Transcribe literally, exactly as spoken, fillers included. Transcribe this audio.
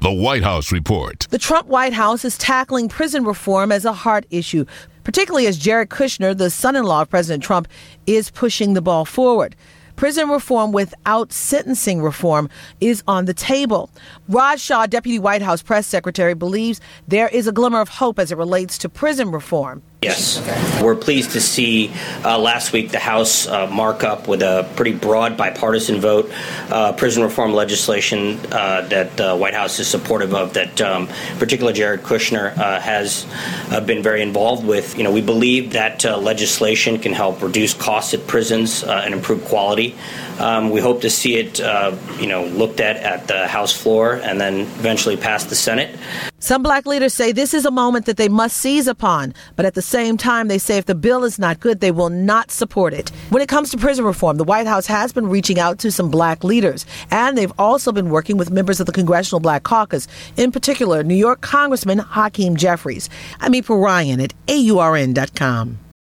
The White House Report. The Trump White House is tackling prison reform as a heart issue, particularly as Jared Kushner, the son-in-law of President Trump, is pushing the ball forward. Prison reform without sentencing reform is on the table. Raj Shah, Deputy White House Press Secretary, believes there is a glimmer of hope as it relates to prison reform. Yes. We're pleased to see uh, last week the House uh, mark up with a pretty broad bipartisan vote uh, prison reform legislation uh, that the White House is supportive of, that um, particularly Jared Kushner uh, has uh, been very involved with. You know, we believe that uh, legislation can help reduce costs at prisons uh, and improve quality. Um, we hope to see it, uh, you know, looked at at the House floor and then eventually pass the Senate. Some black leaders say this is a moment that they must seize upon, but at the same time, they say if the bill is not good, they will not support it. When it comes to prison reform, the White House has been reaching out to some black leaders, and they've also been working with members of the Congressional Black Caucus, in particular, New York Congressman Hakeem Jeffries. I'm April Ryan at A U R N dot com.